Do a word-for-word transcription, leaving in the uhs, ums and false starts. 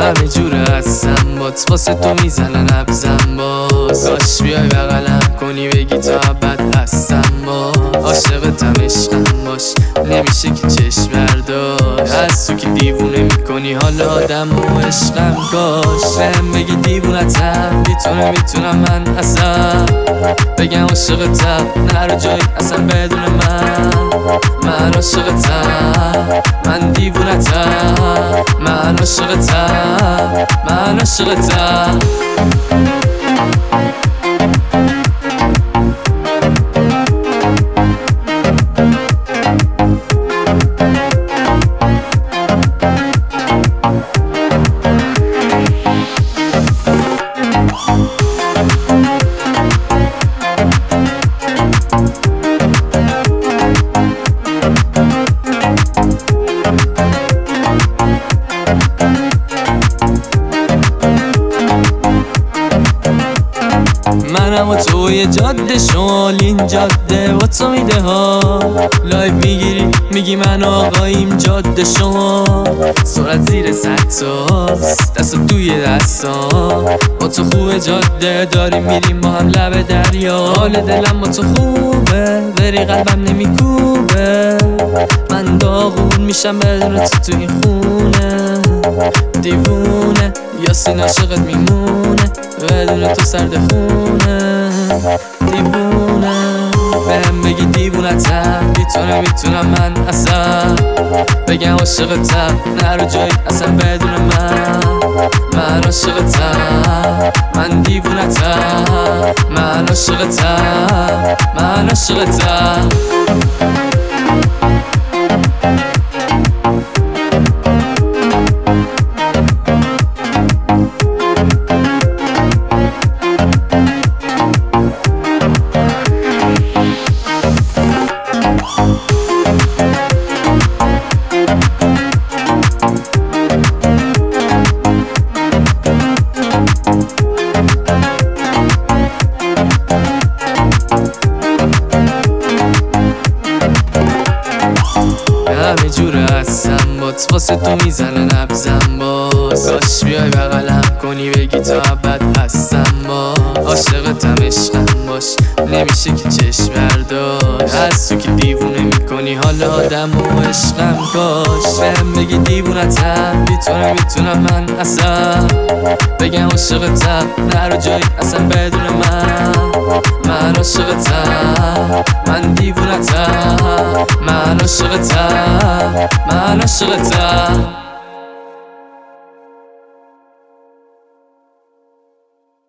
همه جوره هستم بات واسه تو میزنن نبزم باز کاش بیای بغلم کنی بگی تا ابد هستم باز عاشقتم عشقم باش نمیشه که چشم برداشت از تو که دیوونه میکنی حالا آدم و عشقم کاش بهم بگی دیوونتم میتونه میتونم من اصلا بگم عاشقتم نرو جایی اصلا بدون من من عاشقتم من دیوونتم من عاشقتم من عاشقتم منم و توی جاده شمال این جاده با تو میده ها لایف میگیری میگی من آقاییم جاده شما سرعت زیر صد تاست دست توی دستا با تو خوبه جاده داریم میریم با هم لب دریا حال دلم با تو خوبه بری قلبم نمیکوبه من داغون میشم بدون تو تو این خونه دیوونه یاسین عاشقت میمونه بدون تو سرد خونه دیوونه بهم بگی دیوونتم میتونه میتونم من اصلا بگم عاشقتم نرو جایی اصلا بدون من من عاشقتم من دیوونتم من عاشقتم من عاشقتم همه جوره هستم بات واسه تو میزنه نبزم باز کاش بیای بغلم کنی بگی تا ابد هستم باز عاشقتم عشقم باش نمیشه که چشم برداشت از تو که دیوونه میکنی حالا آدم و عشقم کاش بهم بگی دیوونتم میتونه میتونم من اصلا بگم عاشقتم نرو جایی اصلا بدون من من عاشقتم من دیوونتم من عاشقتم من عاشقتم